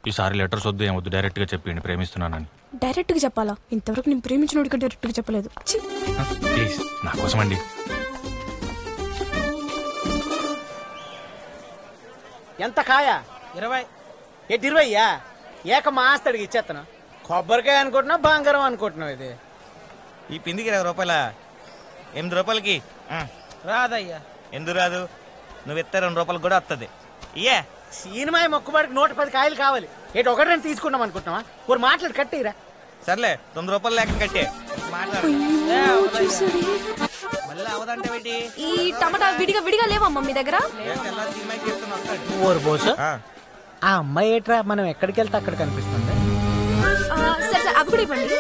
ఈసారి లెటర్స్ వద్దు ఏమొద్దు, డైరెక్ట్గా చెప్పండి ప్రేమిస్తున్నానని. డైరెక్ట్గా చెప్పాలా? ఇంతవరకు నేను ప్రేమించినోడికి డైరెక్ట్గా చెప్పలేదు. ప్లీజ్ నా కోసం అండి. ఎంత కాయ? 20. ఏంటి 20? ఏక మాస్తడికి ఇచ్చేస్తాను. కొబ్బరికాయ అనుకుంటున్నావు, బంగారం అనుకుంటున్నావు? ఇది ఈ పిండికి 20 రూపాయల, 8 రూపాయలకి రాదయ్యా. ఎందుకు రాదు? నువ్వు ఇస్తే 2 రూపాయలు కూడా వస్తుంది. ఇయ్యే సినిమా మొక్కుబడికి 110 కాయలు కావాలి. ఏంటి ఒకటి రెండు తీసుకున్నాం అనుకుంటున్నావా? ஒரு మాట్లాడు కట్టిరా. సర్లే 9 రూపాయలు లేక కట్టే మాట్లాడు. మళ్ళీ అవదంటే ఏంటి? ఈ టమాటా విడిగా విడిగా లేవమ్మా మీ దగ్గర? ఓరు బోసు, ఆ అమ్మాయి ఏట్రా మనం ఎక్కడికి వెళ్తే అక్కడ కనిపిస్తుంది. సరే సరే అవి కూడా ఇవ్వండి.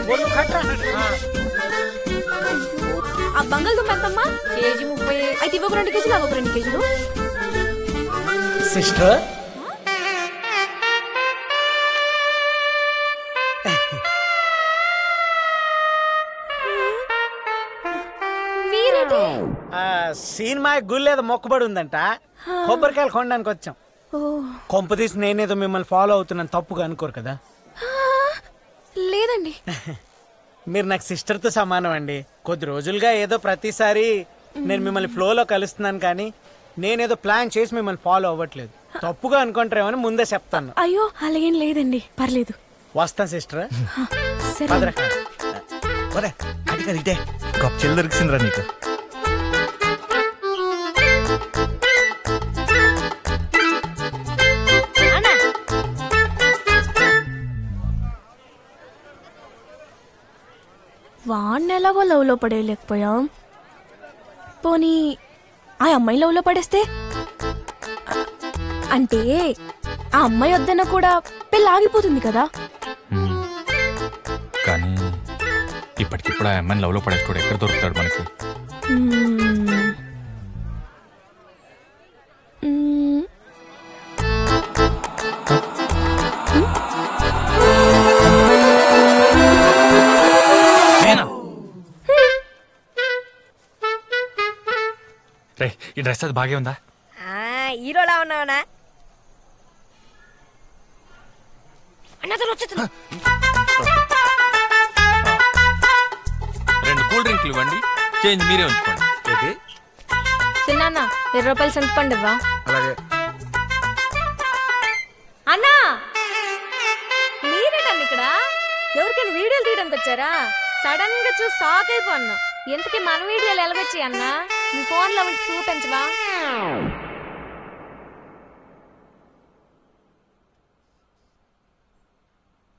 ఆ బంగాళదుంప ఎంతమ్మా? కేజీ 30. అయితే ఇవ్వకు 2 కేజీలు, అవ్వకు 2 కేజీలు. సిస్టర్, సినిమా గుళ్ళేదో మొక్కుబడి ఉందంట, కొబ్బరికాయలు కొనడానికి వచ్చాం. కొంప తీసి నేనేదో మిమ్మల్ని ఫాలో అవుతున్నాను తప్పుగా అనుకోరు కదా? లేదండి. మీరు నాకు సిస్టర్ తో సమానం అండి. కొద్ది రోజులుగా ఏదో ప్రతిసారి నేను మిమ్మల్ని ఫ్లోలో కలుస్తున్నాను, కానీ నేనేదో ప్లాన్ చేసి మిమ్మల్ని ఫాలో అవ్వట్లేదు. తప్పుగా అనుకుంటారేమని ముందే చెప్తాను. అయ్యో అలాగేం లేదండి, పర్లేదు. వస్తాను సిస్టర్. సరే అది ఇదే గొప్ప చెల్లి దొరికిందిరా నీకు. వాడిని ఎలాగో లవ్ లో పడేయలేకపోయాం. పోనీ ఆ అమ్మాయి లవ్ లో పడేస్తే? అంటే ఆ అమ్మాయి వద్దన్న కూడా పెళ్ళి ఆగిపోతుంది కదా. కానీ ఇప్పటికిప్పుడు ఆ అమ్మాయిని లవ్లో పడేస్తాడు, ఎక్కడ దొరుకుతాడు మనకి? రే ఈ డ్రెస్ అది బాగే ఉందా? హీరోలా ఉన్నావునా? రెండు కూల్ డ్రింక్లు ఇవ్వండి, చేంజ్ మీరే ఉంచుకోండి. చిన్న 20 రూపాయలు సంతపండి ఇవ్వా. అలాగే. అన్నా మీరేటండి ఇక్కడ? ఎవరికైనా వీడియోలు తీయడానికి వచ్చారా? సడన్ గా చూసి షాక్ అయిపోన్నా. ఎంతకీ మన వీడియోలు ఎలాగొచ్చాయి అన్నా? మీ ఫోన్ లో చూపించవా?